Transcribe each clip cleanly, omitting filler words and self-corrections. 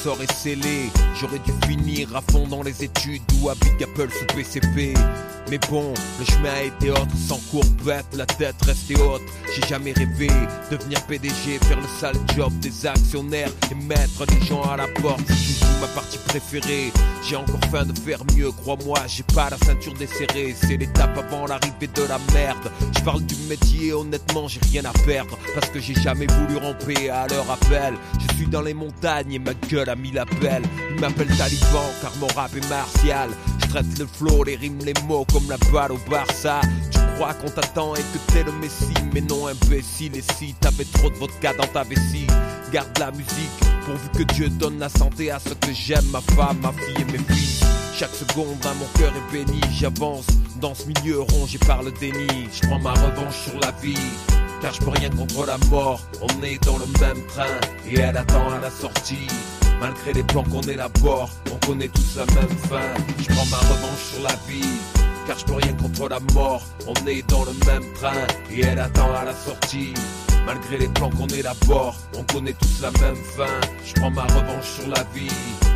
sort est scellé. J'aurais dû finir à fond dans les études ou à Big Apple sous PCP. Mais bon, le chemin a été autre, sans courbette, la tête restée haute. J'ai jamais rêvé devenir PDG, faire le sale job des actionnaires et mettre les gens à la porte. C'est toujours ma partie préférée. J'ai encore faim de faire mieux, crois-moi, j'ai pas la ceinture desserrée. C'est l'étape avant l'arrivée de la merde. Je parle du métier, honnêtement, j'ai rien à perdre. Parce que j'ai jamais voulu ramper à leur appel. Je suis dans les montagnes et ma gueule a mis la pelle. Ils m'appellent Taliban car mon rap est martial. Je traite le flow, les rimes, les mots comme la balle au Barça. Tu crois qu'on t'attend et que t'es le messie, mais non imbécile. Et si t'avais trop de vodka dans ta vessie, garde la musique pourvu que Dieu donne la santé à ceux que j'aime, ma femme, ma fille et mes filles. Chaque seconde à mon cœur est béni. J'avance dans ce milieu rongé par le déni. Je prends ma revanche sur la vie car je peux rien contre la mort. On est dans le même train et elle attend à la sortie. Malgré les plans qu'on élabore, on connaît tous la même fin. Je prends ma revanche sur la vie car je peux rien contre la mort. On est dans le même train et elle attend à la sortie. Malgré les plans qu'on élabore, on connaît tous la même fin. Je prends ma revanche sur la vie.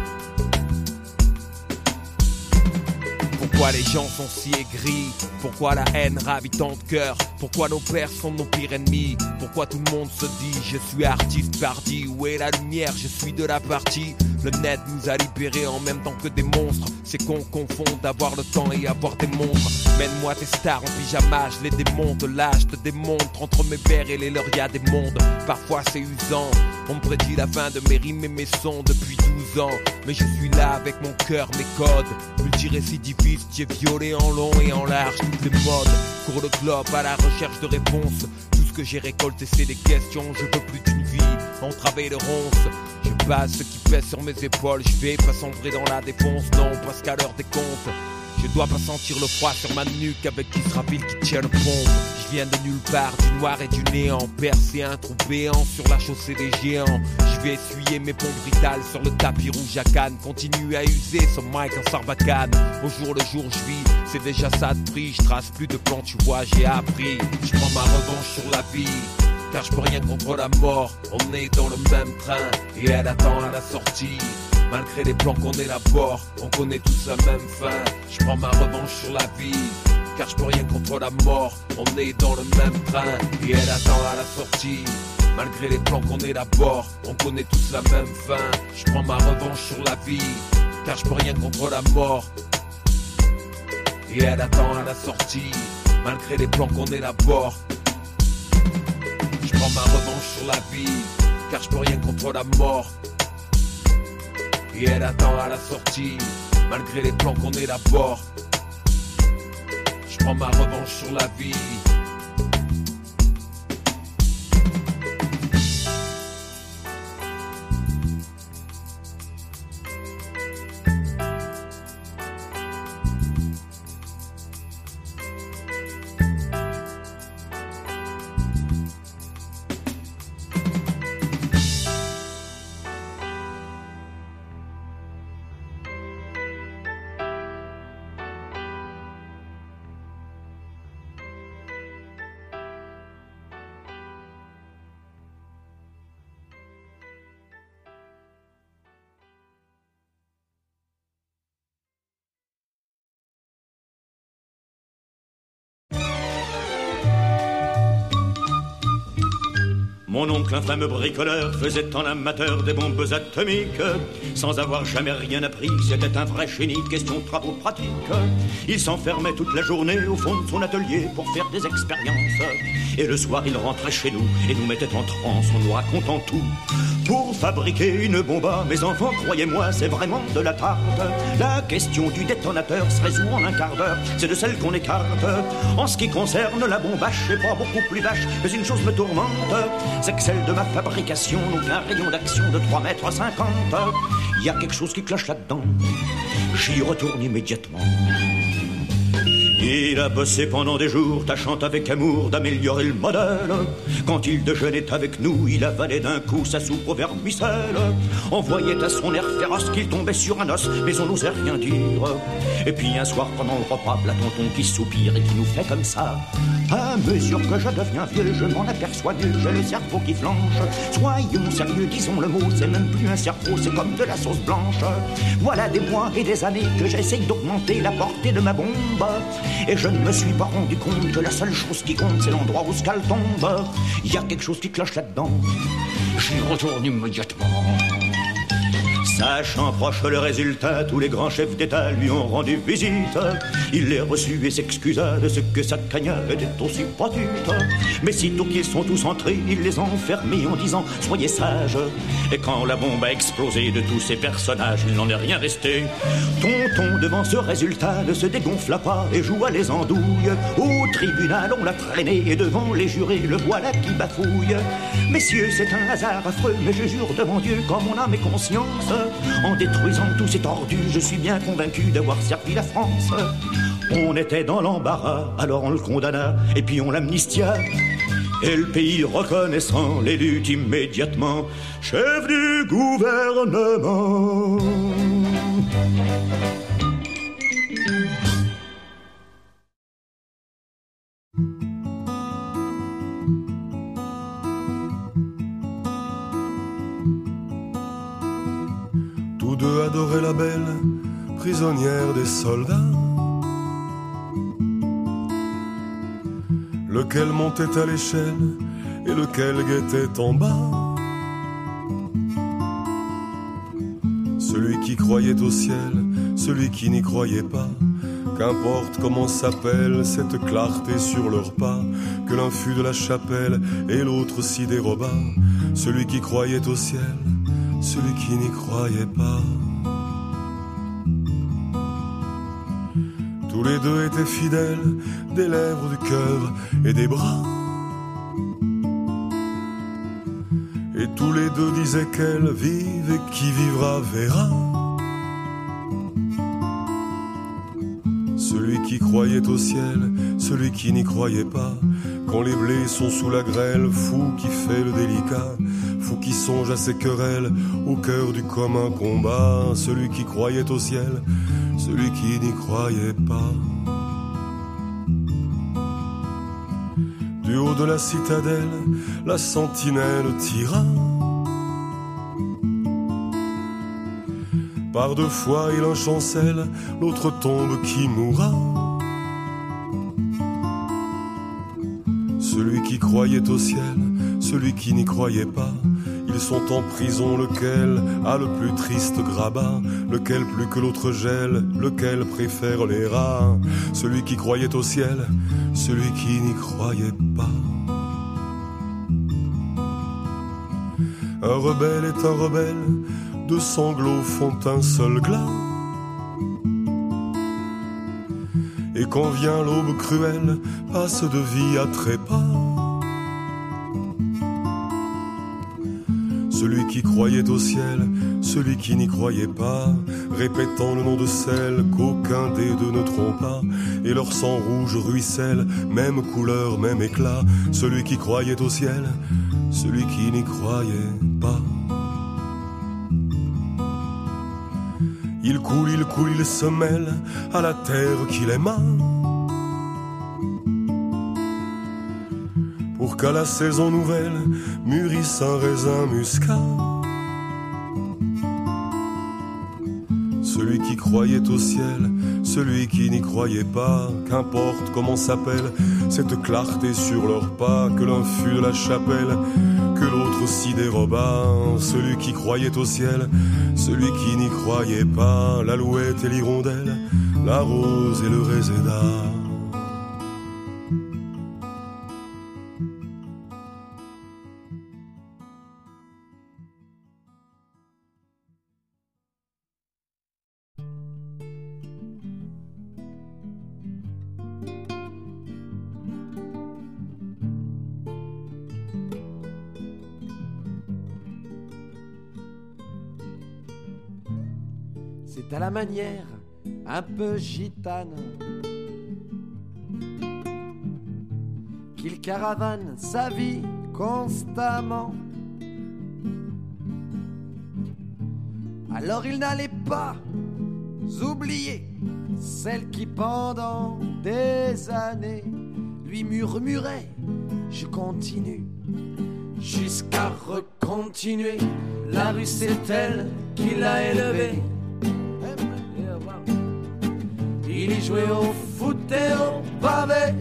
Pourquoi les gens sont si aigris? Pourquoi la haine ravit tant de cœurs? Pourquoi nos pères sont nos pires ennemis? Pourquoi tout le monde se dit je suis artiste pardi? Où est la lumière? Je suis de la partie. Le net nous a libérés en même temps que des monstres. C'est qu'on confond d'avoir le temps et avoir des montres. Mène-moi tes stars en pyjama, je les démonte. Là je te démontre entre mes vers et les leurs y'a des mondes. Parfois c'est usant. On me prédit la fin de mes rimes et mes sons depuis 12 ans. Mais je suis là avec mon cœur, mes codes. Multirécidiviste, j'ai violé en long et en large toutes les modes. Cours le globe à la recherche de réponses. Tout ce que j'ai récolté c'est des questions. Je veux plus d'une vie entravée de ronces. Je base ce qui pèse sur mes épaules. Je vais pas sombrer dans la défonce, non, parce qu'à l'heure des comptes je dois pas sentir le froid sur ma nuque avec Israël qui tient le pont. Je viens de nulle part, du noir et du néant. Percer un trou béant sur la chaussée des géants. Je vais essuyer mes pompes britales sur le tapis rouge à Cannes. Continue à user ce mic en sarbacane. Au jour le jour je vis, c'est déjà ça de prix. Je trace plus de plans, tu vois, j'ai appris. Je prends ma revanche sur la vie car je peux rien contre la mort. On est dans le même train et elle attend à la sortie. Malgré les plans qu'on élabore, on connaît tous la même fin. Je prends ma revanche sur la vie car je peux rien contre la mort. On est dans le même train et elle attend à la sortie. Malgré les plans qu'on élabore, on connaît tous la même fin. Je prends ma revanche sur la vie car je peux rien contre la mort. Et elle attend à la sortie. Malgré les plans qu'on élabore, je prends ma revanche sur la vie car je peux rien contre la mort. Et elle attend à la sortie. Malgré les plans qu'on élabore, je prends ma revanche sur la vie. Mon oncle, un fameux bricoleur, faisait en amateur des bombes atomiques. Sans avoir jamais rien appris, c'était un vrai génie, question de travaux pratiques. Il s'enfermait toute la journée au fond de son atelier pour faire des expériences. Et le soir, il rentrait chez nous et nous mettait en transe en nous racontant tout. Pour fabriquer une bombe, mes enfants, croyez-moi, c'est vraiment de la tarte. La question du détonateur se résout en un quart d'heure, c'est de celle qu'on écarte. En ce qui concerne la bombache, c'est pas beaucoup plus vache, mais une chose me tourmente, c'est que celle de ma fabrication n'a qu'un rayon d'action de 3,50 m. Il y a quelque chose qui cloche là-dedans, j'y retourne immédiatement. Il a bossé pendant des jours, tâchant avec amour d'améliorer le modèle. Quand il déjeunait avec nous, il avalait d'un coup sa soupe au vermicelle. On voyait à son air féroce qu'il tombait sur un os, mais on n'osait rien dire. Et puis un soir pendant le repas, la tonton qui soupire et qui nous fait comme ça. À mesure que je deviens vieux, je m'en aperçois mieux, j'ai le cerveau qui flanche. Soyons sérieux, disons le mot, c'est même plus un cerveau, c'est comme de la sauce blanche. Voilà des mois et des années que j'essaye d'augmenter la portée de ma bombe. Et je ne me suis pas rendu compte que la seule chose qui compte, c'est l'endroit où ce qu'elle tombe. Il y a quelque chose qui cloche là-dedans. J'y retourne immédiatement. Sachant proche le résultat, tous les grands chefs d'État lui ont rendu visite. Il les reçut et s'excusa de ce que sa cagnade était aussi petite. Mais sitôt qu'ils sont tous entrés, il les a enfermés en disant « Soyez sages ». Et quand la bombe a explosé de tous ces personnages, il n'en est rien resté. Tonton, devant ce résultat, ne se dégonfla pas et joua les andouilles. Au tribunal, on l'a traîné et devant les jurés, le voilà qui bafouille. Messieurs, c'est un hasard affreux, mais je jure devant Dieu, quand mon âme est conscience, en détruisant tous ces tordus, je suis bien convaincu d'avoir servi la France. On était dans l'embarras, alors on le condamna, et puis on l'amnistia. Et le pays reconnaissant l'élut immédiatement chef du gouvernement. Tous deux adoraient la belle prisonnière des soldats, lequel montait à l'échelle et lequel guettait en bas. Celui qui croyait au ciel, celui qui n'y croyait pas, qu'importe comment s'appelle cette clarté sur leurs pas, que l'un fût de la chapelle et l'autre s'y déroba. Celui qui croyait au ciel, celui qui n'y croyait pas. Tous les deux étaient fidèles, des lèvres, du cœur et des bras. Et tous les deux disaient qu'elle vive et qui vivra verra. Celui qui croyait au ciel, celui qui n'y croyait pas. Quand les blés sont sous la grêle, fou qui fait le délicat, fou qui songe à ses querelles, au cœur du commun combat. Celui qui croyait au ciel, celui qui n'y croyait pas. Du haut de la citadelle, la sentinelle tira. Par deux fois il en chancelle, l'autre tombe qui mourra. Celui qui croyait au ciel, celui qui n'y croyait pas, ils sont en prison, lequel a le plus triste grabat, lequel plus que l'autre gèle, lequel préfère les rats. Celui qui croyait au ciel, celui qui n'y croyait pas. Un rebelle est un rebelle, deux sanglots font un seul glas. Et quand vient l'aube cruelle, passe de vie à trépas. Celui qui croyait au ciel, celui qui n'y croyait pas, répétant le nom de celle qu'aucun des deux ne trompa. Et leur sang rouge ruisselle, même couleur, même éclat. Celui qui croyait au ciel, celui qui n'y croyait pas. Il coule, il se mêle à la terre qu'il aima, pour qu'à la saison nouvelle mûrisse un raisin muscat. Celui qui croyait au ciel, celui qui n'y croyait pas, qu'importe comment s'appelle cette clarté sur leurs pas, que l'un fût de la chapelle, que l'autre s'y déroba. Celui qui croyait au ciel, celui qui n'y croyait pas, l'alouette et l'hirondelle, la rose et le réséda. C'est à la manière un peu gitane qu'il caravane sa vie constamment. Alors il n'allait pas oublier celle qui pendant des années lui murmurait « Je continue » jusqu'à recontinuer. La rue c'est elle qui l'a élevé. Il y jouait au foot et au pavé.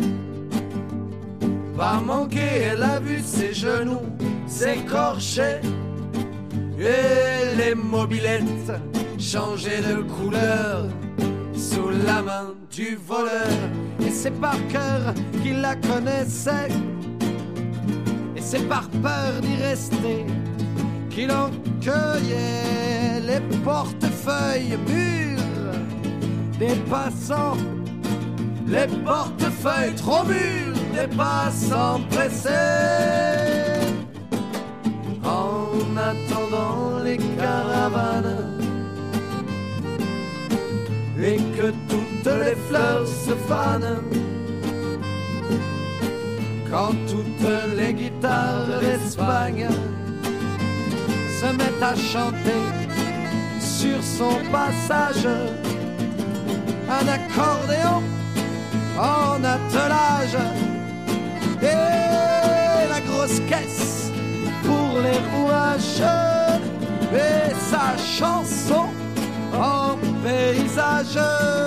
Pas manqué, elle a vu ses genoux s'écorcher et les mobilettes changer de couleur sous la main du voleur. Et c'est par cœur qu'il la connaissait, et c'est par peur d'y rester qu'il en cueillait les portefeuilles mûrs des passants, les portefeuilles trop mûrs des passants pressés. En attendant les caravanes et que toutes les fleurs se fanent, quand toutes les guitares d'Espagne se mettent à chanter sur son passage un accordéon en attelage et la grosse caisse pour les rouages et sa chanson en paysage.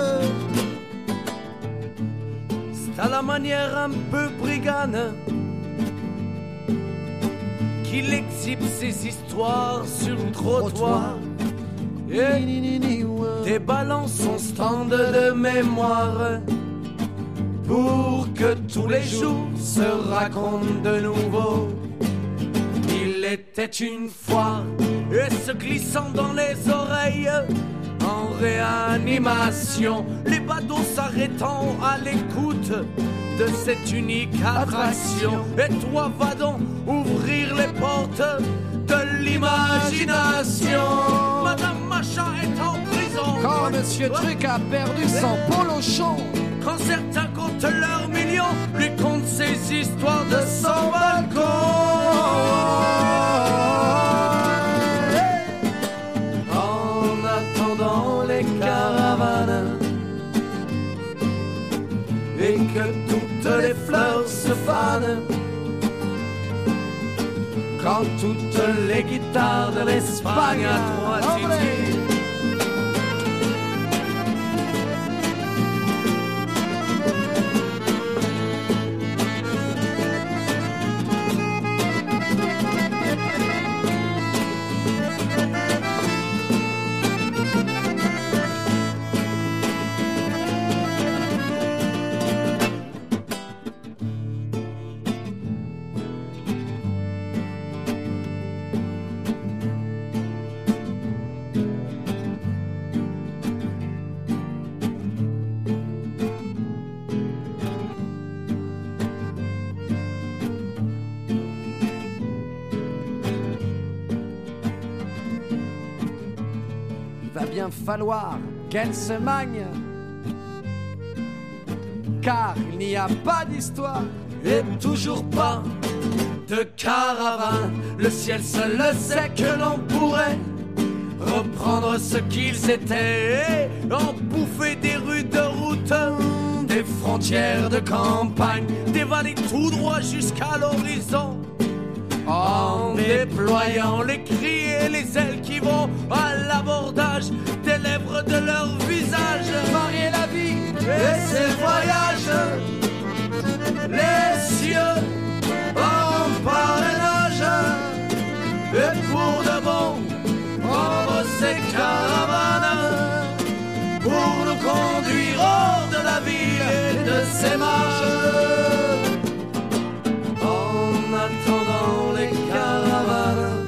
C'est à la manière un peu brigane qu'il exhibe ses histoires sur le trottoir et déballant son stand de mémoire pour que tous les jours se racontent de nouveau. Il était une fois, et se glissant dans les oreilles, en réanimation, les badauds s'arrêtant à l'écoute de cette unique attraction. Et toi va donc ouvrir les portes de l'imagination. Madame Machin est en prison quand Monsieur Truc a perdu son polochon. Quand certains comptent leurs millions, lui comptent ses histoires de son balcon. En attendant les caravanes et que toutes les fleurs se fanent, quand toutes les guitares de l'Espagne à trois titis falloir qu'elle se magne, car il n'y a pas d'histoire et toujours pas de caravane. Le ciel seul le sait que l'on pourrait reprendre ce qu'ils étaient et en bouffer des rues de route, des frontières de campagne, dévaler tout droit jusqu'à l'horizon, en déployant les cris et les ailes qui vont à l'abordage des lèvres de leur visage. Marier la vie et ses voyages, les cieux en parrainage, et pour de bon prendre ces caravanes pour nous conduire hors de la ville et de ses marches. En attendant les caravanes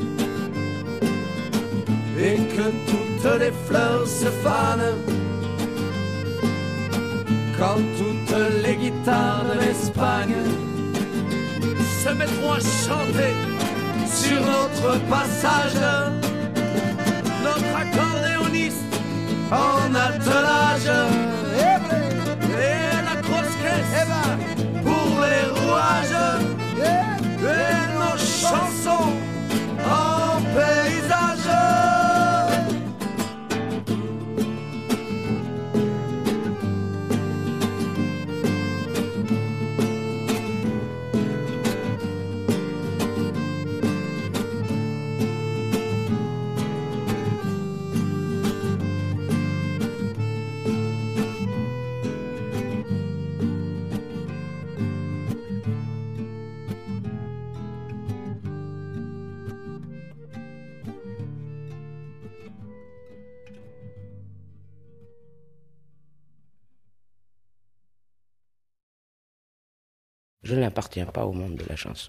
et que toutes les fleurs se fanent, quand toutes les guitares de l'Espagne se mettront à chanter sur notre passage, notre accordéoniste en attelage et la grosse caisse pour les Je n'appartiens pas au monde de la chanson.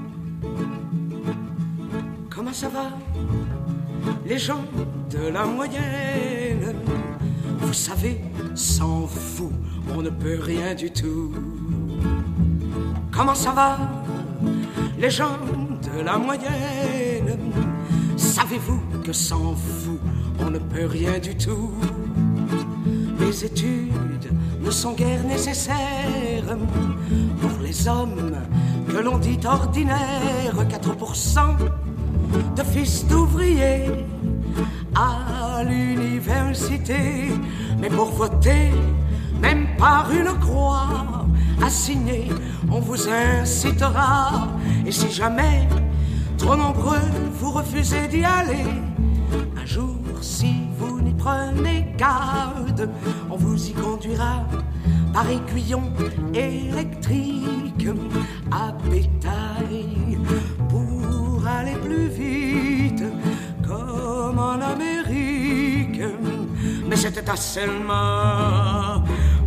Comment ça va, les gens de la moyenne? Vous savez, sans vous, on ne peut rien du tout. Comment ça va, les gens de la moyenne? Savez-vous que sans vous, on ne peut rien du tout? Les études ne sont guère nécessaires pour les hommes que l'on dit ordinaires. 4% de fils d'ouvriers à l'université. Mais pour voter, même par une croix assignée, on vous incitera. Et si jamais trop nombreux vous refusez d'y aller, un jour, si vous n'y prenez garde, on vous y conduira par aiguillon électrique à bétail pour aller plus vite comme en Amérique. Mais c'était à Selma,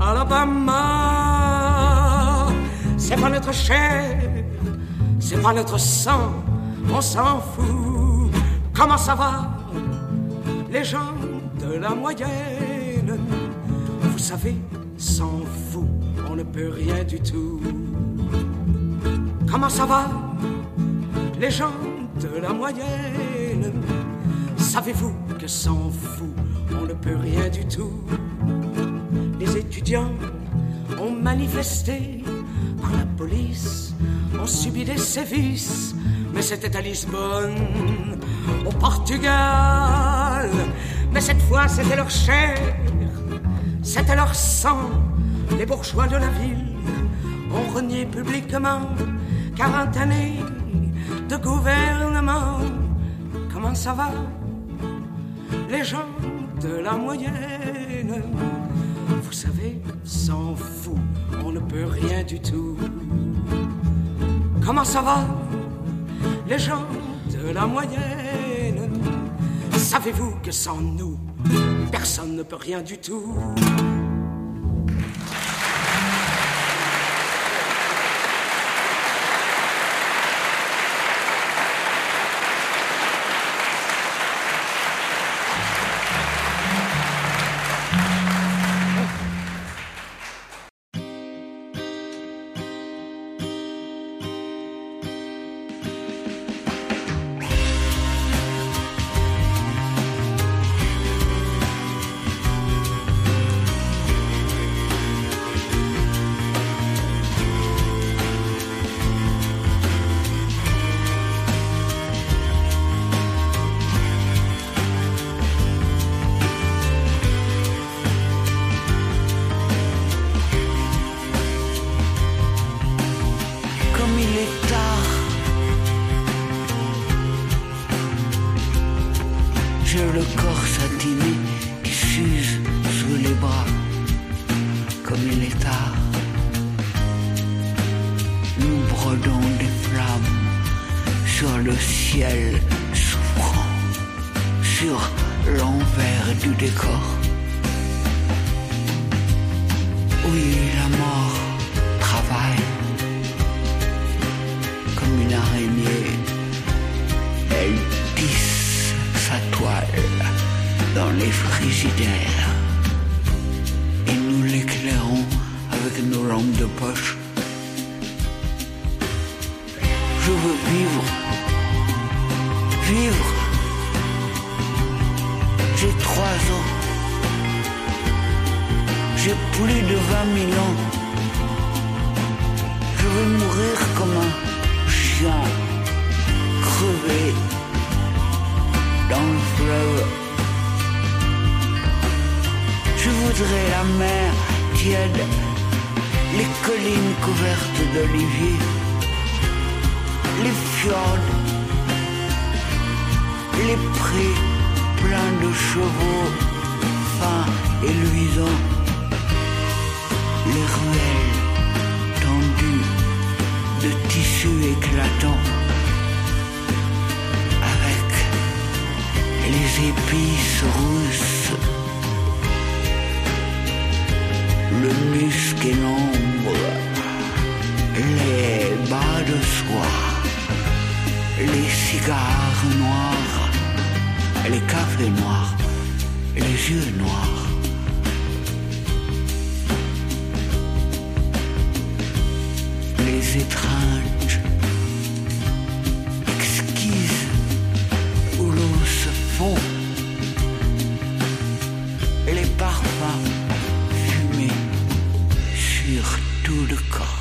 Alabama. C'est pas notre chair, c'est pas notre sang, on s'en fout. Comment ça va, les gens de la moyenne? Vous savez, sans vous, on ne peut rien du tout. Comment ça va, les gens de la moyenne? Savez-vous que sans vous, on ne peut rien du tout? Les étudiants ont manifesté par la police, ont subi des sévices, mais c'était à Lisbonne, au Portugal. Mais cette fois c'était leur chair, c'était leur sang. Les bourgeois de la ville ont renié publiquement 40 années de gouvernement. Comment ça va, les gens de la moyenne? Vous savez, sans vous, on ne peut rien du tout. Comment ça va, les gens de la moyenne? Savez-vous que sans nous, personne ne peut rien du tout? Le musc et l'ombre, les cigares noirs, les cafés noirs, les yeux noirs. Les étranges, exquises, où l'eau se fond, et les parfums fumés sur tout le corps.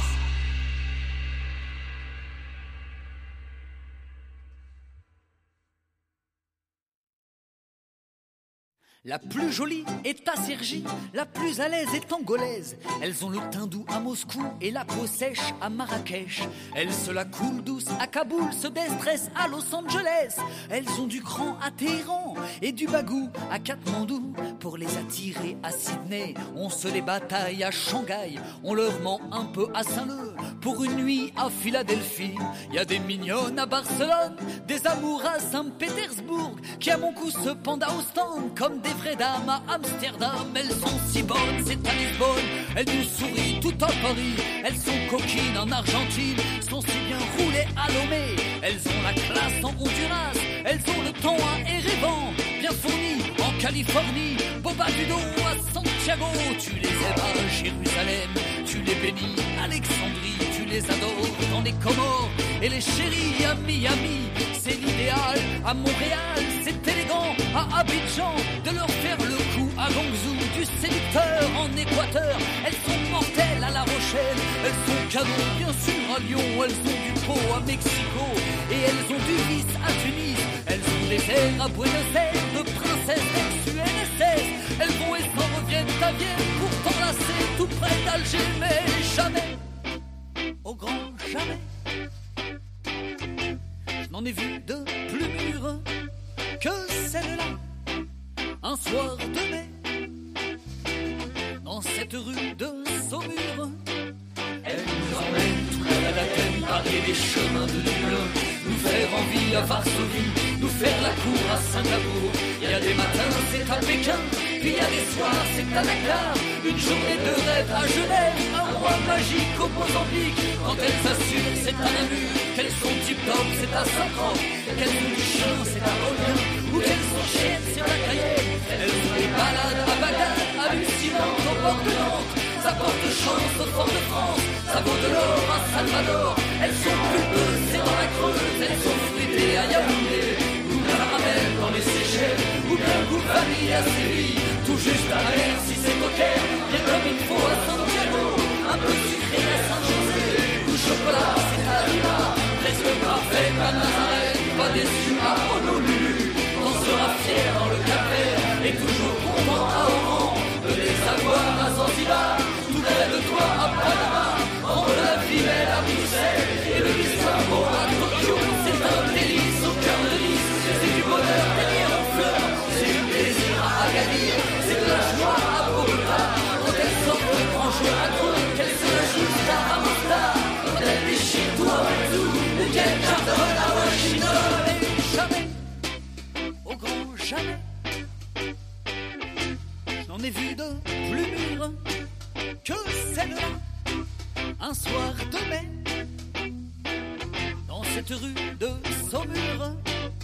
La plus jolie est à Cergy, la plus à l'aise est angolaise. Elles ont le teint doux à Moscou et la peau sèche à Marrakech. Elles se la coulent douce à Kaboul, se déstressent à Los Angeles. Elles ont du cran à Téhéran et du bagou à Katmandou. Pour les attirer à Sydney, on se les bataille à Shanghai. On leur ment un peu à Saint-Leu pour une nuit à Philadelphie. Y a des mignonnes à Barcelone, des amours à Saint-Pétersbourg, qui à mon cou se pendent à Ostende comme des vraies dames à Amsterdam. Elles sont si bonnes, c'est à Lisbonne. Elles nous sourient tout en Paris. Elles sont coquines en Argentine, sont si bien roulées à Lomé. Elles ont la classe en Honduras. Elles ont le temps à Erevan, bien fourni en Californie. Boba Budo à Santiago, tu les aimes à Jérusalem, tu les bénis Alexandrie, tu les adores dans les Comores et les chéris à Miami. C'est l'idéal à Montréal, c'est élégant à Abidjan de leur faire le coup à Guangzhou, du séducteur en Équateur. Elles sont mortelles à La Rochelle, elles sont cadeaux bien sûr à Lyon. Elles ont du pot à Mexico et elles ont du vice à Tunis. Elles ont des airs à Buenos Aires de princesses ex-UNSS. Elles vont et s'en reviennent à Vienne pour t'enlacer tout près d'Alger. Mais jamais, au grand jamais, je n'en ai vu de plus mûres que celle-là. Un soir de mai, dans cette rue de Saumur, elle nous emmène tout près d'Athènes, parler des chemins de Dublin, nous faire envie à Varsovie, nous faire la cour à Singapour. Il y a des matins, c'est à Pékin, puis il y a des soirs, c'est à Dakar. Une journée de rêve à Genève, un roi magique au Mozambique. Quand elles s'assurent, c'est à Namur, qu'elles sont tip-top, c'est à Saint-Croix. Qu'elles ont du chien, c'est à Olbia, ou qu'elles sont chiennes, c'est à Cayenne. Elles ont des balades à Bagdad, hallucinantes au bord de Nantes. Ça porte chance au Fort de France, ça vaut de l'or à Salvador. Elles sont pulpeuses, c'est dans la Creuse, elles sont fruitées à Yaoundé, ou caramel dans les Seychelles, ou bien goût vanille à Séville. Tout juste à la mer si c'est Beaucaire, bien comme il faut à Santiago, un peu sucré à Saint-José, ou chocolat c'est à Lima, presque parfait à Nazareth, pas déçu à Honolulu. On sera fier dans le Cap-Vert et toujours content à Oran de les avoir à Zanzibar, tout près de toi à Panama, entre la vie belle à Bruxelles et le Lisbonne à Tokyo. C'est un délice au cœur de Nice, c'est du bonheur derrière en fleurs, c'est du plaisir à Agadir, c'est de la joie à Bogota. Quand elles sortent le grand jour à Gros, qu'elles se la jouent à Amata, quand elles déchirent tout à Wazoo, ou qu'elles cartonnent à Washington. Et jamais, au grand jamais, je n'en ai vu de plus mûres que celle-là. Un soir de mai, dans cette rue de Saumur,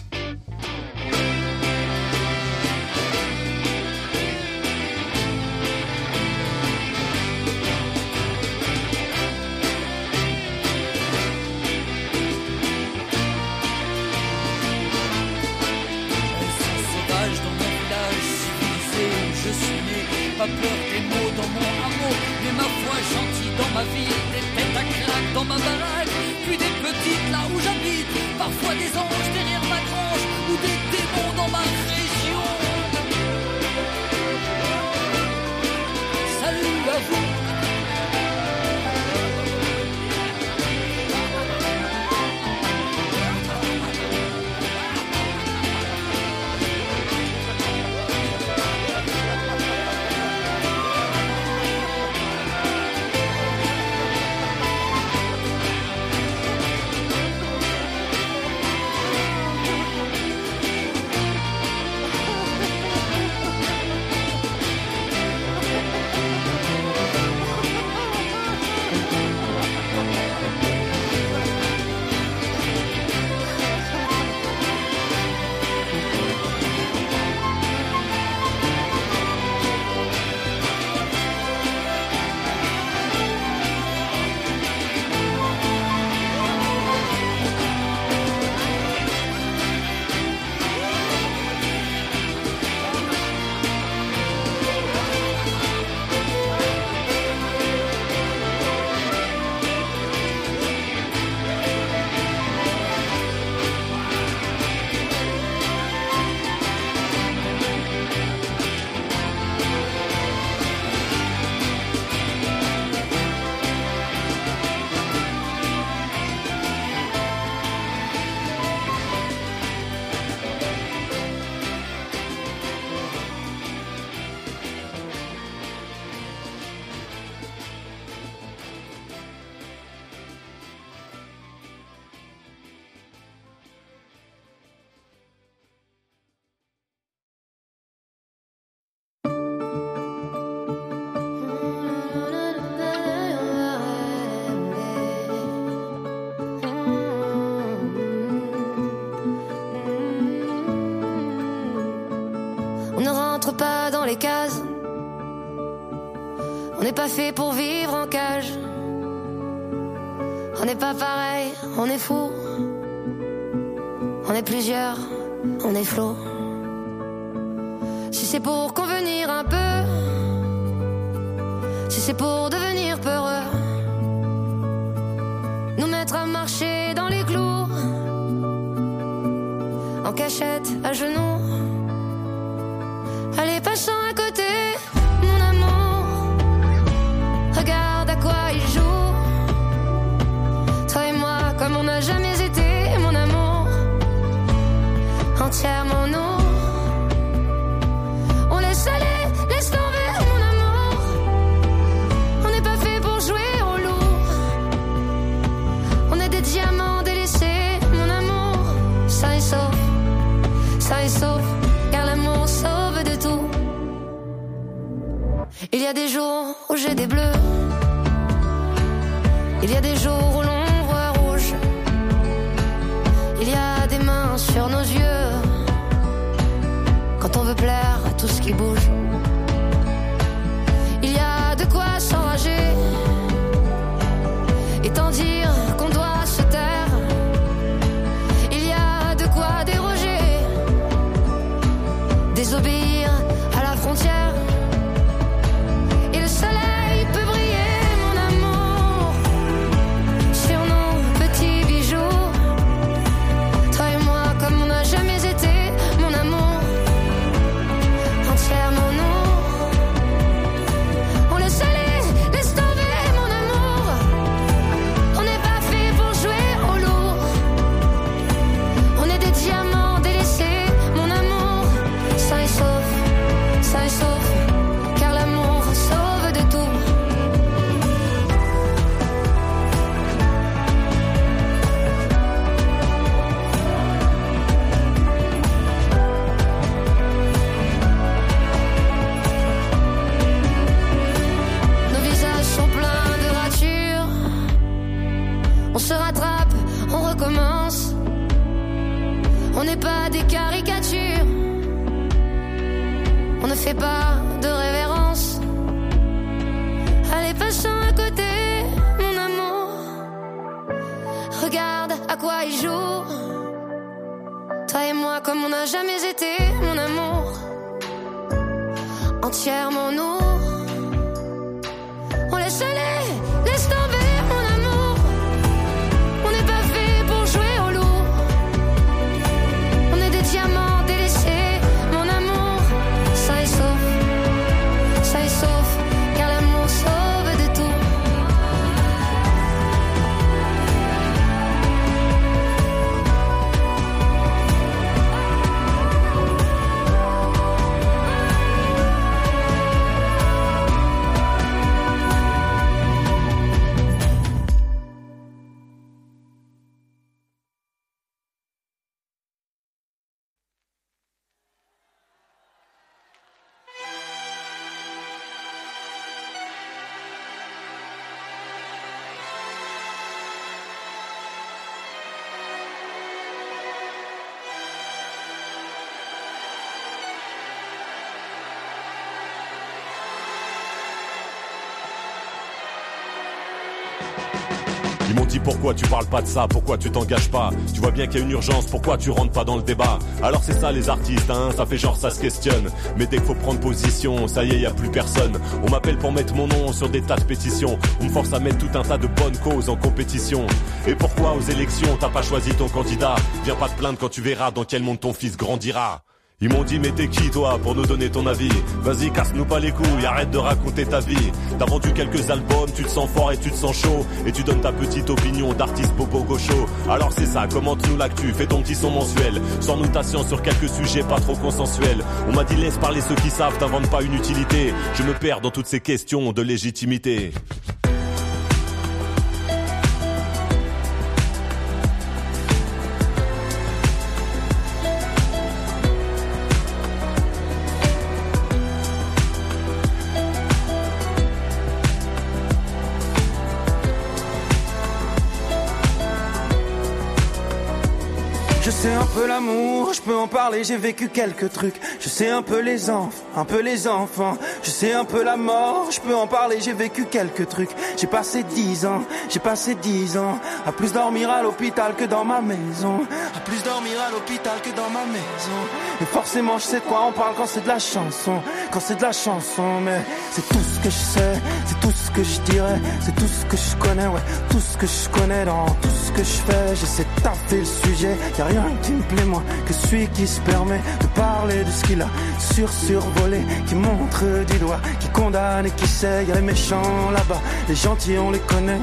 je suis né, pas peur des mots dans mon hameau, mais ma foi gentille dans ma vie, des têtes à craque dans ma baraque, puis des petites là où j'habite, parfois des anges derrière ma grange, ou des démons dans ma région. Salut à vous. les cases. On n'est pas fait pour vivre en cage. On n'est pas pareil, on est fou. On est plusieurs, on est flot. Si c'est pour convenir un peu, si c'est pour devenir peureux, nous mettre à marcher dans les clous, en cachette, à genoux. Allez, passant à côté, mon amour. Regarde à quoi il joue. Toi et moi, comme on n'a jamais été, mon amour. Entièrement nous. On laisse aller, laisse tomber, mon amour. On n'est pas fait pour jouer au loup. On est des diamants délaissés, mon amour. Ça et sauf, car l'amour sauve de tout. Il y a des jours où j'ai des bleus. Il y a des jours où l'ombre est rouge. Il y a des mains sur nos yeux quand on veut plaire à tout ce qui bouge. Il y a de quoi s'enrager et tant dire qu'on doit se taire. Il y a de quoi déroger, désobéir à la frontière. Et le soleil peut briller, mon amour, sur nos petits bijoux. Toi et moi, comme on n'a jamais été, mon amour, entièrement nous. On laisse aller, laisse tomber, mon amour. On n'est pas fait pour jouer au lourd. On est des diamants délaissés, mon amour. Sain et sauf, car l'amour sauve de tout. Nos visages sont pleins de ratures. On se rattrape, on recommence. On n'est pas des caricatures. On ne fait pas de révérence. Allez, passons à côté, mon amour. Regarde à quoi il joue. Toi et moi, comme on n'a jamais été, mon amour. Entièrement nous. On laisse aller, laisse tomber, mon amour. On n'est pas fait pour jouer au loup. On est des diamants délaissés, mon amour. Sain et sauf, car l'amour sauve de tout. Ils m'ont dit pourquoi tu parles pas de ça, pourquoi tu t'engages pas. Tu vois bien qu'il y a une urgence, pourquoi tu rentres pas dans le débat. Alors c'est ça les artistes, hein, ça fait genre ça se questionne. Mais dès qu'il faut prendre position, ça y est, y a plus personne. On m'appelle pour mettre mon nom sur des tas de pétitions. On me force à mettre tout un tas de bonnes causes en compétition. Et pourquoi aux élections t'as pas choisi ton candidat? Viens pas te plaindre quand tu verras dans quel monde ton fils grandira. Ils m'ont dit mais t'es qui toi pour nous donner ton avis? Vas-y casse-nous pas les couilles, arrête de raconter ta vie. T'as vendu quelques albums, tu te sens fort et tu te sens chaud. Et tu donnes ta petite opinion d'artiste popo gaucho. Alors c'est ça, commente-nous l'actu, fais ton petit son mensuel. Sans notation sur quelques sujets pas trop consensuels. On m'a dit laisse parler ceux qui savent, t'inventes pas une utilité. Je me perds dans toutes ces questions de légitimité. Je sais un peu l'amour, je peux en parler, j'ai vécu quelques trucs. Je sais un peu les enfants, Je sais un peu la mort, je peux en parler, j'ai vécu quelques trucs. J'ai passé 10 ans à plus dormir à l'hôpital que dans ma maison. À plus dormir à l'hôpital que dans ma maison. Et forcément je sais de quoi on parle quand c'est de la chanson. Mais c'est tout ce que je sais, c'est tout ce que je dirais, c'est tout ce que je connais, ouais, tout ce que je connais dans tout ce que je fais. J'essaie de taffer le sujet, y'a rien qui me plaît moins que celui qui se permet de parler de ce qu'il a survolé, qui montre du doigt, qui condamne et qui sait. Y'a les méchants là-bas, les gentils on les connaît.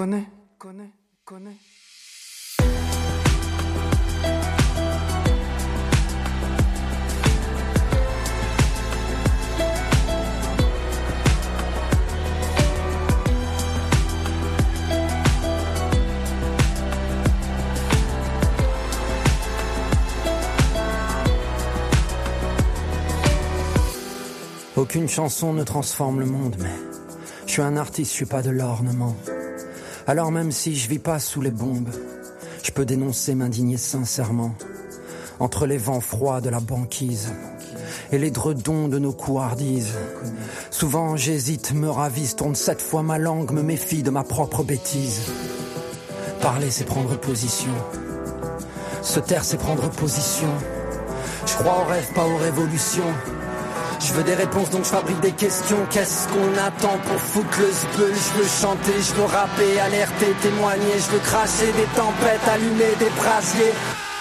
Aucune chanson ne transforme le monde, mais je suis un artiste, je suis pas de l'ornement. Alors même si je vis pas sous les bombes, je peux dénoncer, m'indigner sincèrement. Entre les vents froids de la banquise et les dredons de nos couardises, souvent j'hésite, me ravise, tourne 7 fois ma langue, me méfie de ma propre bêtise. Parler c'est prendre position, se taire c'est prendre position. Je crois aux rêves, pas aux révolutions. Je veux des réponses donc je fabrique des questions. Qu'est-ce qu'on attend pour foutre le zbeul? Je veux chanter, je veux rapper, alerter, témoigner. Je veux cracher des tempêtes, allumer des brasiers.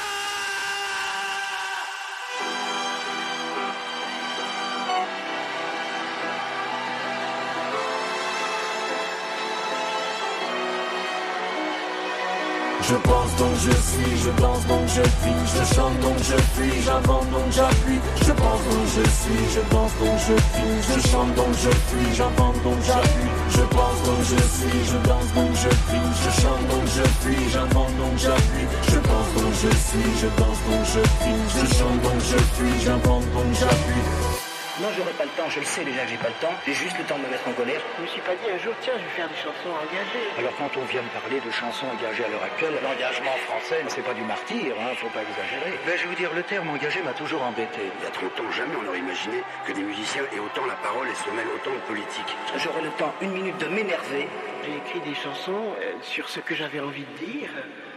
Je pense donc je suis, je danse donc je vis, je chante donc je fuis, j'invente donc j'appuie. Je pense donc je suis, je danse donc je vis, je chante donc je fuis, j'invente donc j'appuie. Je pense donc je suis, je danse donc je vis, je chante donc je fuis, j'invente donc j'appuie. Je pense donc je suis, je danse donc je vis, je chante donc je fuis, j'invente donc j'appuie. Non, j'aurai pas le temps, je le sais déjà que j'ai pas le temps, j'ai juste le temps de me mettre en colère. Je me suis pas dit un jour, tiens, je vais faire des chansons engagées. Alors quand on vient me parler de chansons engagées à l'heure actuelle, l'engagement français, c'est pas du martyr, faut pas exagérer. Ben, je veux dire, le terme engagé m'a toujours embêté. Il y a 30 ans, jamais on aurait imaginé que des musiciens aient autant la parole et se mêlent autant de politique. J'aurai le temps, 1 minute, de m'énerver. J'ai écrit des chansons sur ce que j'avais envie de dire.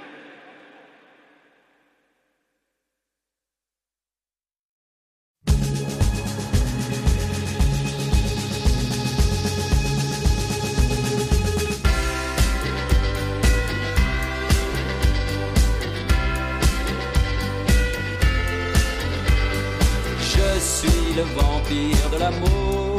Le vampire de l'amour,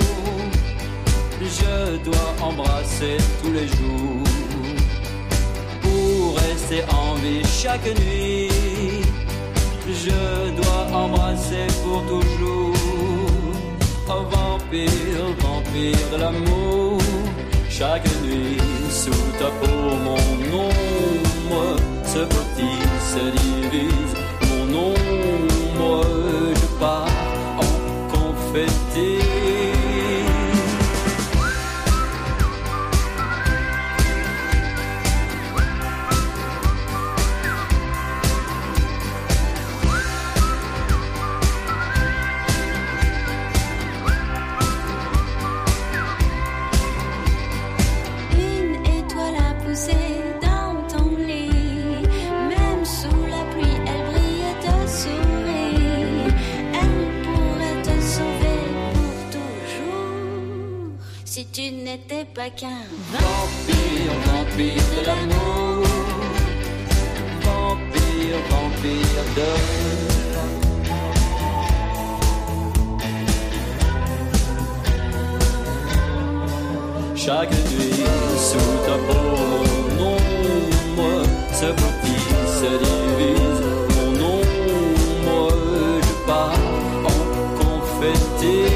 je dois embrasser tous les jours pour rester en vie chaque nuit. Je dois embrasser pour toujours. Oh vampire, vampire de l'amour, chaque nuit sous ta peau mon ombre se petit se divise. Mon ombre, je pars confetti. Une étoile a poussé dans ton lit, même sous la pluie elle brille de sourire. Elle pourrait te sauver pour toujours si tu n'étais pas qu'un vampire, vampire de l'amour, vampire, vampire de chaque nuit sous ta peau mon ombre se petit se divise. Mon ombre, je pars en confetti.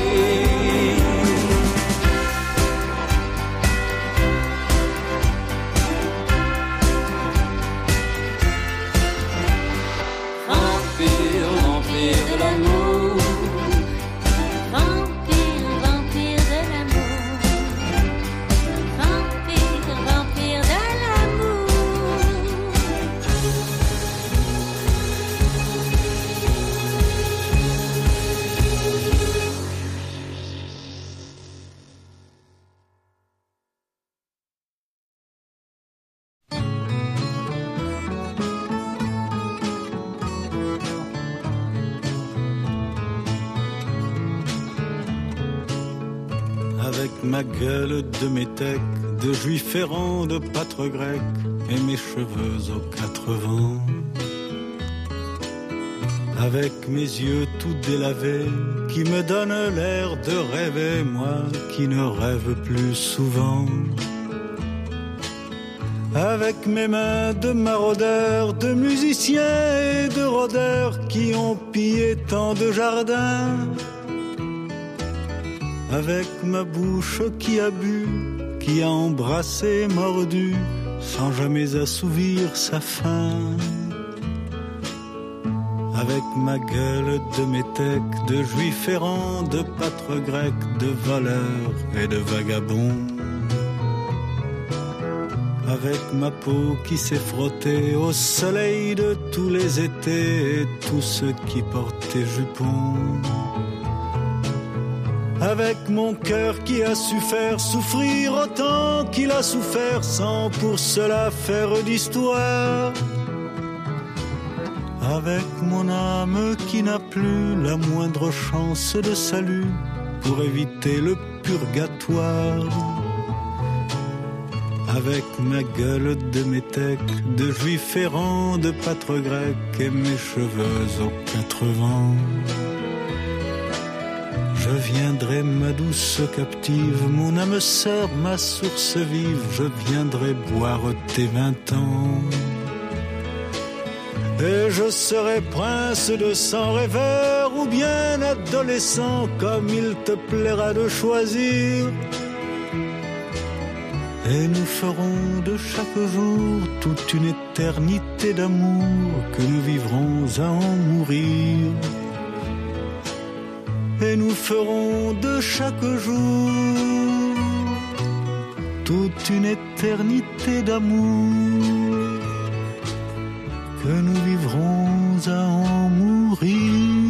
ma gueule de métèque, de juif errant, de pâtre grec, et mes cheveux aux 4 vents. Avec mes yeux tout délavés, qui me donnent l'air de rêver, moi qui ne rêve plus souvent. Avec mes mains de maraudeurs, de musiciens et de rôdeurs qui ont pillé tant de jardins. Avec ma bouche qui a bu, qui a embrassé, mordu, sans jamais assouvir sa faim. Avec ma gueule de métèque, de juif errant, de pâtre grec, de voleur et de vagabond. Avec ma peau qui s'est frottée au soleil de tous les étés et tous ceux qui portaient jupons. Avec mon cœur qui a su faire souffrir autant qu'il a souffert sans pour cela faire d'histoire. Avec mon âme qui n'a plus la moindre chance de salut pour éviter le purgatoire. Avec ma gueule de métèque, de juif errant, de pâtre grec et mes cheveux aux 4 vents. Je viendrai ma douce captive, mon âme sœur, ma source vive, je viendrai boire tes 20 ans. Et je serai prince de sang rêveur ou bien adolescent, comme il te plaira de choisir. Et nous ferons de chaque jour toute une éternité d'amour que nous vivrons à en mourir. Et nous ferons de chaque jour toute une éternité d'amour que nous vivrons à en mourir.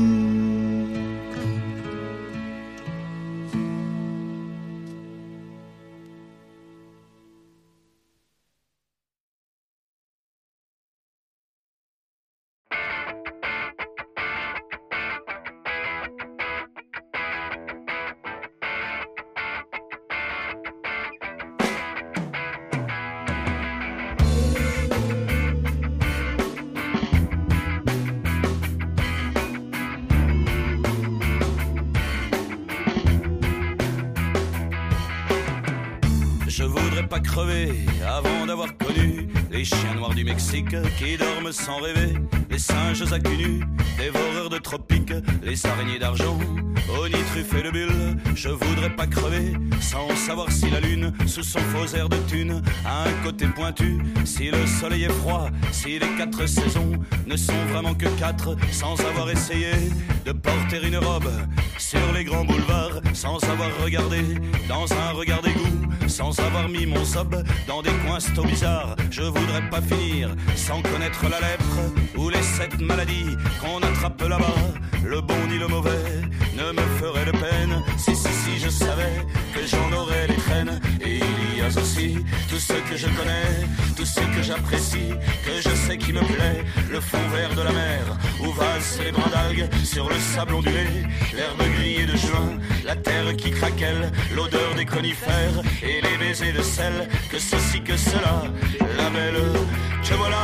Je voudrais pas crever avant d'avoir connu les chiens noirs du Mexique qui dorment sans rêver, les singes à cul nu, dévoreurs de tropiques, les araignées d'argent, onitruffes de bulles. Je voudrais pas crever sans savoir si la lune, sous son faux air de thune, a un côté pointu, si le soleil est froid, si les 4 saisons ne sont vraiment que 4, sans avoir essayé de porter une robe sur les grands boulevards, sans avoir regardé dans un regard d'égout, sans avoir mis mon sob dans des coins sto bizarres. Je voudrais pas finir sans connaître la lèpre ou les 7 maladies qu'on attrape là-bas. Le bon ni le mauvais ne me ferait de peine si je savais que j'en aurais les traînes. Et il y a aussi tout ce que je connais, tout ce que j'apprécie, que je sais qui me plaît, le fond vert de la mer où valsent les brins d'algues sur le sable ondulé, l'herbe grillée de juin, la terre qui craquelle, l'odeur des conifères et les baisers de sel, que ceci que cela, la belle, te voilà.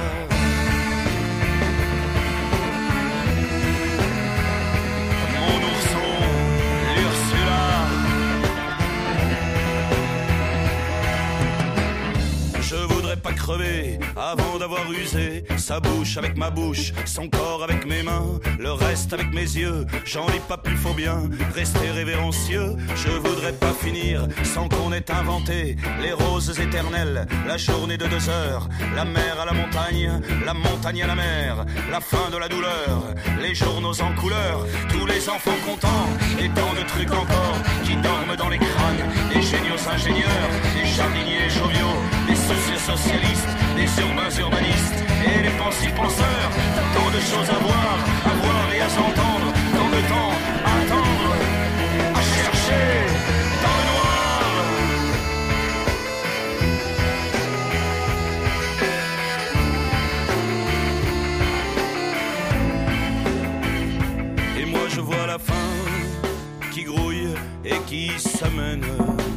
Pas crever avant d'avoir usé sa bouche avec ma bouche, son corps avec mes mains, le reste avec mes yeux. J'en ai pas plus, faut bien rester révérencieux. Je voudrais pas finir sans qu'on ait inventé les roses éternelles, la journée de 2 heures, la mer à la montagne à la mer, la fin de la douleur, les journaux en couleur, tous les enfants contents et tant de trucs encore qui dorment dans les crânes, les géniaux ingénieurs, les jardiniers joviaux, les socialistes, les urbains urbanistes et les pensifs penseurs. Tant de choses à voir et à s'entendre, tant de temps à attendre, à chercher dans le noir. Et moi je vois la faim qui grouille et qui s'amène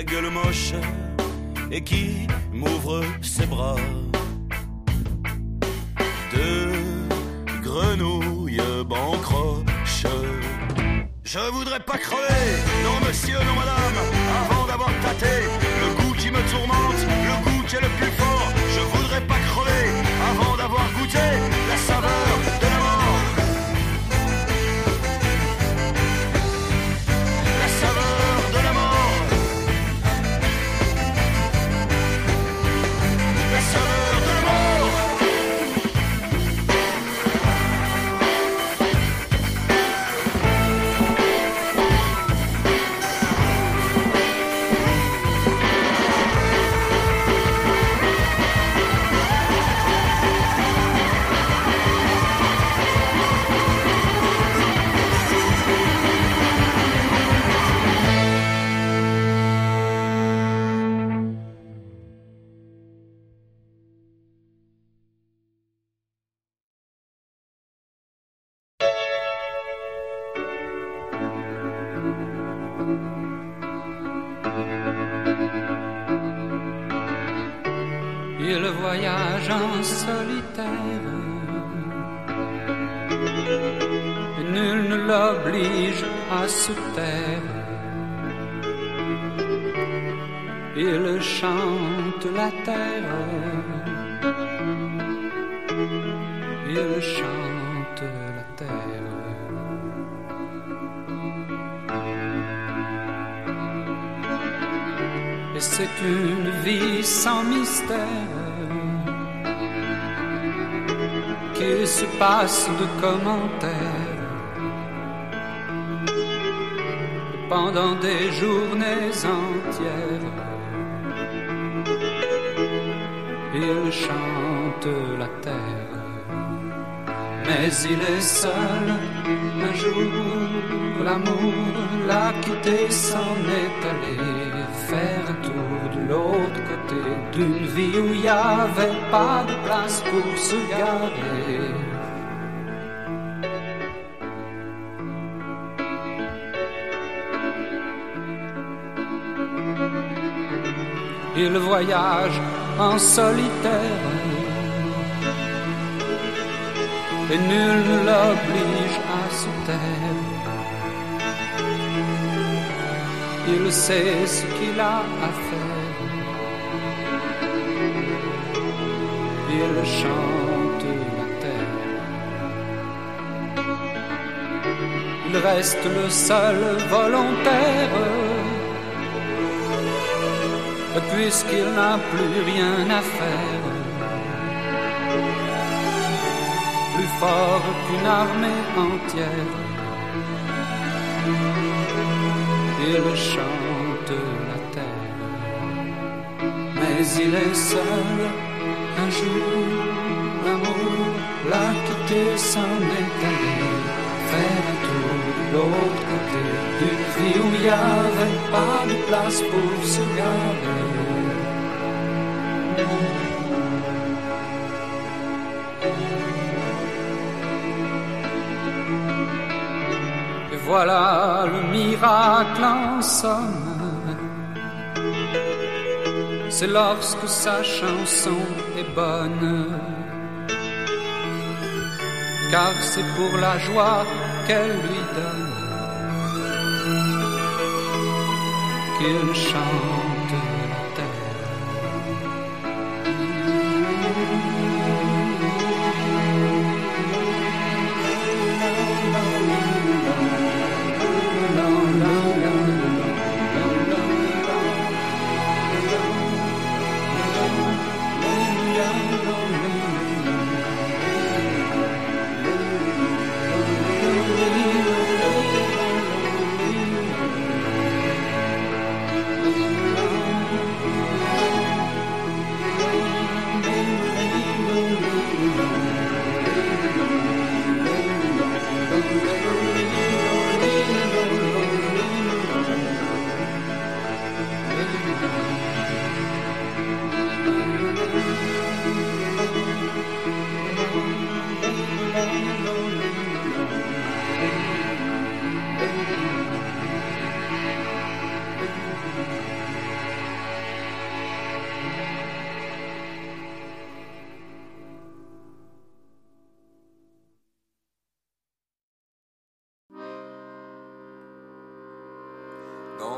sa gueule moche et qui m'ouvre ses bras. Deux grenouilles bancroches. Je voudrais pas crever, non monsieur, non madame, avant d'avoir tâté le goût qui me tourmente, le goût qui est le plus fort. Je voudrais pas crever avant d'avoir goûté la saveur de la mort. La saveur de la mort. La saveur de la mort. Il voyage en solitaire et nul ne l'oblige à se taire. Il chante la terre, il chante la terre. Et c'est une vie sans mystère qui se passe de commentaires pendant des journées entières. Il chante la terre, mais il est seul. Un jour, l'amour l'a quitté, s'en est allé faire un tour de l'autre côté d'une vie où il n'y avait pas de place pour se garer. Il voyage en solitaire et nul ne l'oblige à se taire. Il sait ce qu'il a à faire. Il chante la terre. Il reste le seul volontaire, puisqu'il n'a plus rien à faire. Plus fort qu'une armée entière, il chante la terre. Mais il est seul. Un jour, l'amour l'a quitté, s'en est allé faire un tour de l'autre côté d'une vie où il n'y avait pas de place pour se garer. Et voilà le miracle en somme, c'est lorsque sa chanson est bonne, car c'est pour la joie qu'elle lui donne qu'il chante la terre.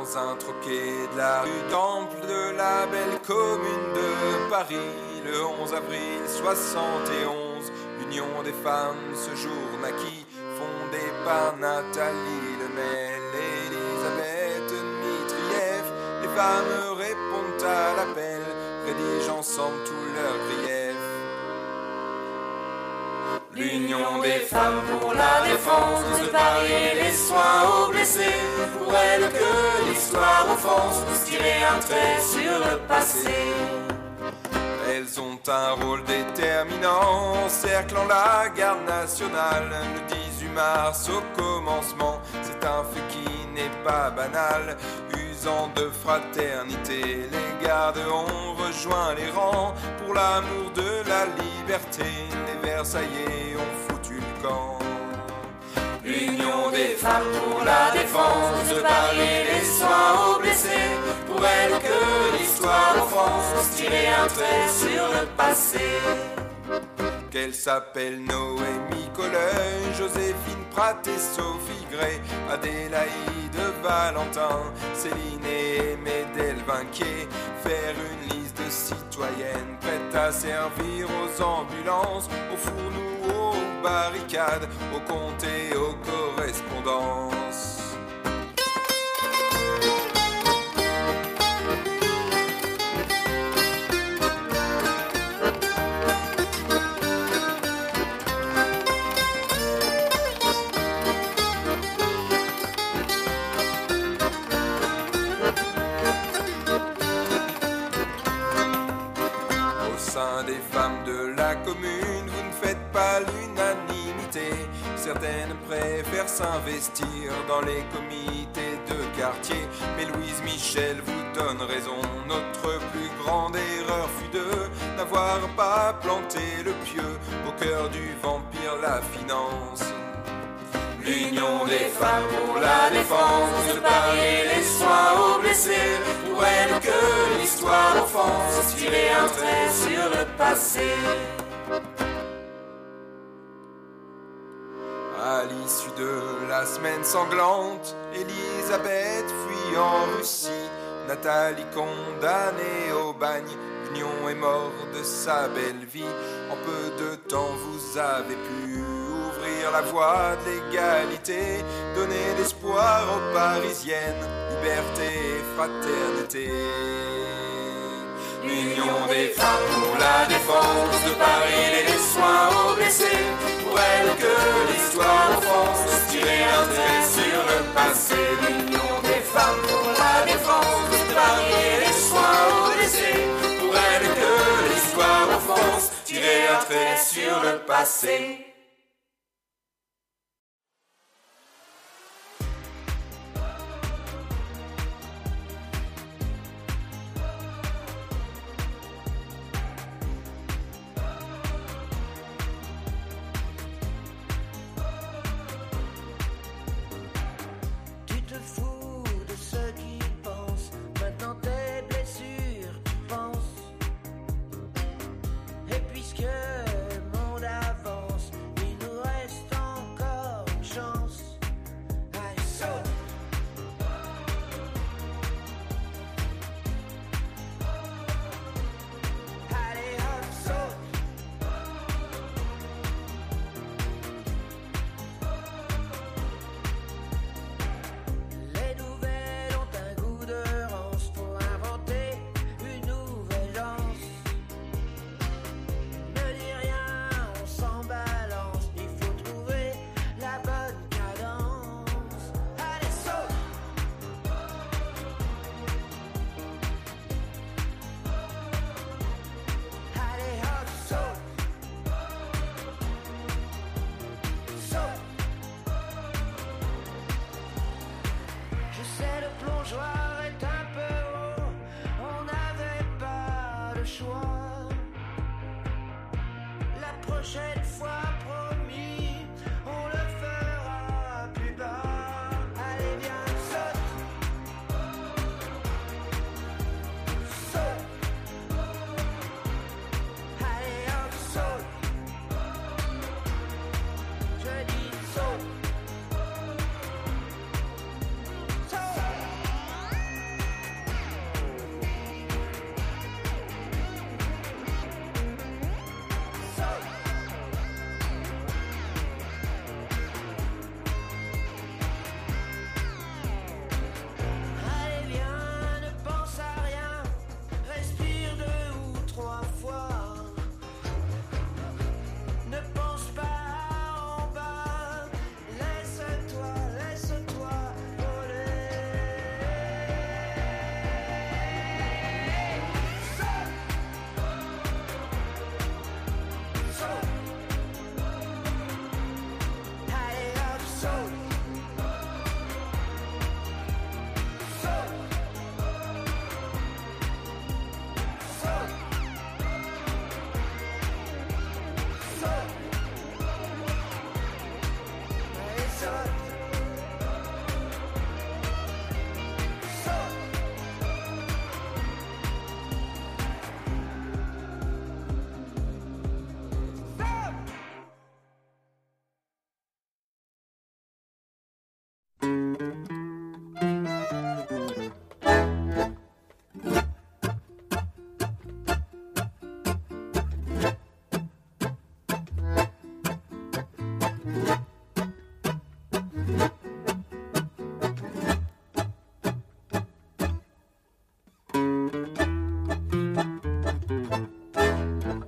dans un troquet de la rue Temple de la belle commune de Paris. Le 11 avril 71, l'Union des femmes, ce jour naquit, fondée par Nathalie Lemel et Elisabeth Dmitrieff. Les femmes répondent à l'appel, rédigent ensemble tous leurs griefs. L'Union des femmes pour la défense de Paris et les soins aux blessés. Pour elles que l'histoire offense, tous tirer un trait sur le passé. Elles ont un rôle déterminant, encerclant la garde nationale. Le 18 mars au commencement, c'est un fait qui n'est pas banal. Usant de fraternité, les gardes ont rejoint les rangs. Pour l'amour de la liberté, les Versaillais ont foutu le camp. L'Union des femmes pour la défense de Paris et les soins aux blessés. Pour elles que l'histoire offense, tirer un trait sur le passé. Qu'elles s'appellent Noémie Colleuil, Joséphine Prat et Sophie Gray, Adélaïde Valentin, Céline et Médel Vinquier. Faire une liste de citoyennes prêtes à servir aux ambulances, aux fourneaux, aux barricades, aux comptes et aux correspondances. Des femmes de la commune, vous ne faites pas l'unanimité. Certaines préfèrent s'investir dans les comités de quartier. Mais Louise Michel vous donne raison, notre plus grande erreur fut de n'avoir pas planté le pieu au cœur du vampire, la finance. L'Union des femmes pour la défense de Paris et les soins aux blessés. Pour elles que l'histoire offense, tirer un trait sur le passé. À l'issue de la semaine sanglante, Elisabeth fuit en Russie. Nathalie condamnée au bagne, l'Union est morte de sa belle vie. En peu de temps vous avez pu ouvrir la voie de l'égalité, donner l'espoir aux Parisiennes, liberté et fraternité. L'Union des femmes pour la défense de Paris et les soins aux blessés. Pour elles que l'histoire offense, tirer un trait sur le passé. L'Union des femmes pour la défense de Paris et les soins aux blessés. Pour elles que l'histoire offense, tirer un trait sur le passé.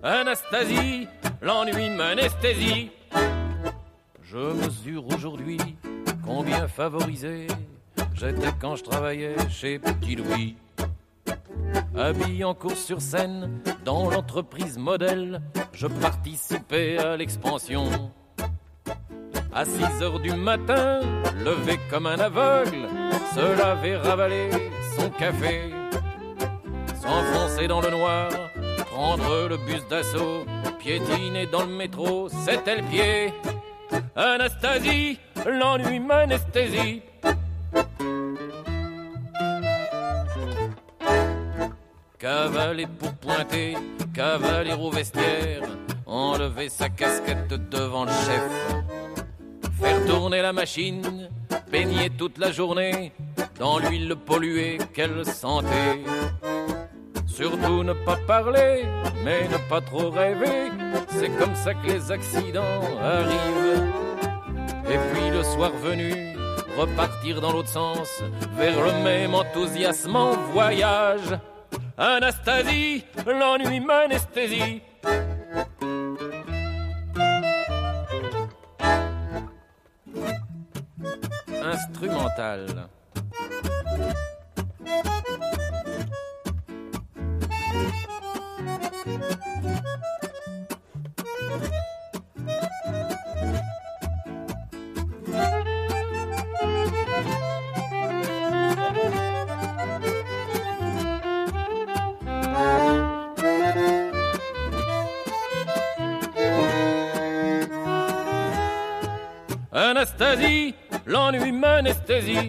Anastasie, l'ennui m'anesthésie. Je mesure aujourd'hui combien favorisé j'étais quand je travaillais chez Petit Louis. Habillé en course sur scène, dans l'entreprise modèle, je participais à l'expansion. À 6h du matin, levé comme un aveugle, se laver, ravaler son café, s'enfoncer dans le noir, prendre le bus d'assaut, piétiner dans le métro, c'était le pied. Anastasie, l'ennui m'anesthésie. Cavaler pour pointer, cavaler au vestiaire, enlever sa casquette devant le chef, faire tourner la machine, baigner toute la journée dans l'huile polluée qu'elle sentait. Surtout ne pas parler, mais ne pas trop rêver, c'est comme ça que les accidents arrivent. Et puis le soir venu, repartir dans l'autre sens, vers le même enthousiasme en voyage. Anastasie, l'ennui m'anesthésie. Instrumental. Anastasie, l'ennui m'anesthésie.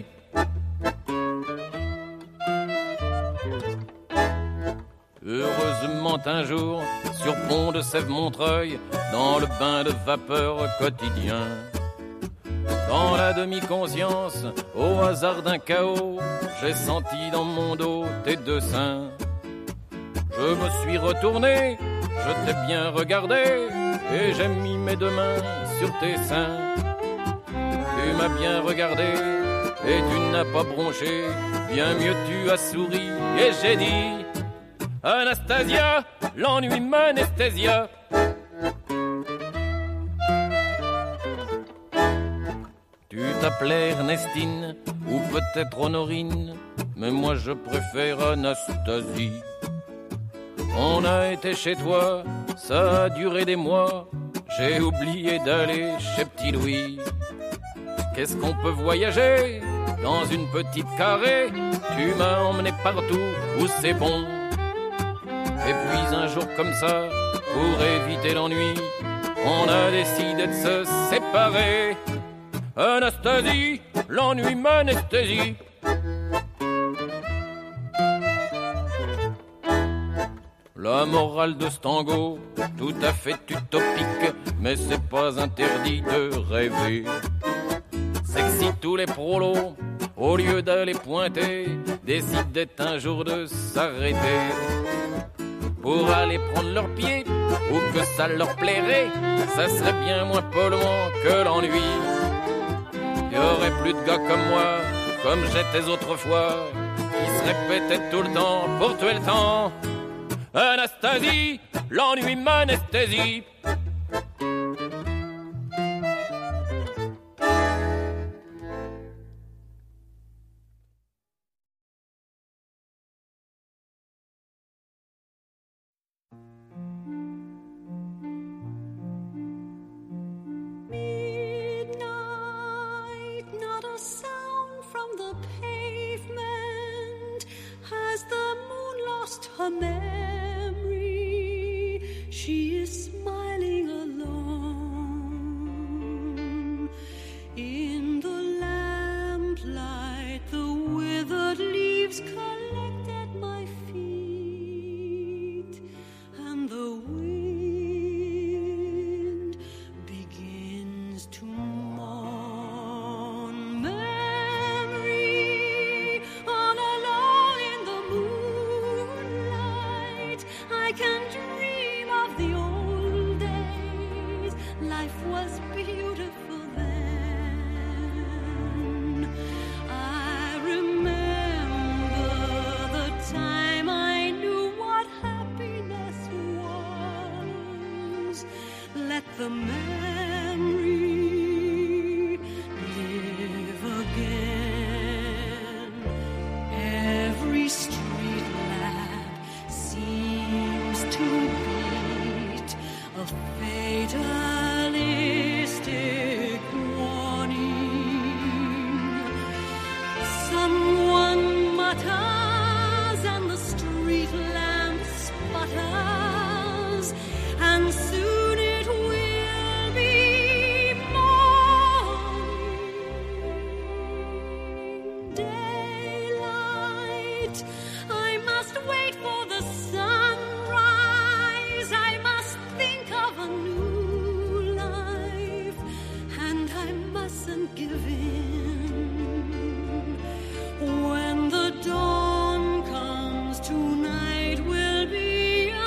Heureusement un jour, sur pont de Sèvres-Montreuil, dans le bain de vapeur quotidien, dans la demi-conscience, au hasard d'un chaos, j'ai senti dans mon dos tes deux seins. Je me suis retourné, je t'ai bien regardé, et j'ai mis mes deux mains sur tes seins. Tu m'as bien regardé et tu n'as pas bronché, bien mieux tu as souri et j'ai dit Anastasia, l'ennui m'anesthésia. Tu t'appelais Ernestine ou peut-être Honorine, mais moi je préfère Anastasie. On a été chez toi, ça a duré des mois, j'ai oublié d'aller chez Petit Louis. Qu'est-ce qu'on peut voyager dans une petite carrée? Tu m'as emmené partout où c'est bon. Et puis un jour comme ça, pour éviter l'ennui, on a décidé de se séparer. Anastasie, l'ennui m'anesthésie. La morale de ce tango, tout à fait utopique, mais c'est pas interdit de rêver. C'est que si tous les prolos, au lieu d'aller pointer, décidaient un jour de s'arrêter pour aller prendre leurs pieds, ou que ça leur plairait, ça serait bien moins polluant que l'ennui. Y aurait plus de gars comme moi, comme j'étais autrefois, qui se répétaient tout le temps pour tuer le temps. Anastasie, l'ennui m'anesthésie. Her memory, she is smiling alone. In the lamplight, the withered leaves collect at my feet, and the wind begins to mourn. Memory, all alone in the moonlight, I can dream of the old days. Life was beautiful then. I remember the time I knew what happiness was. the man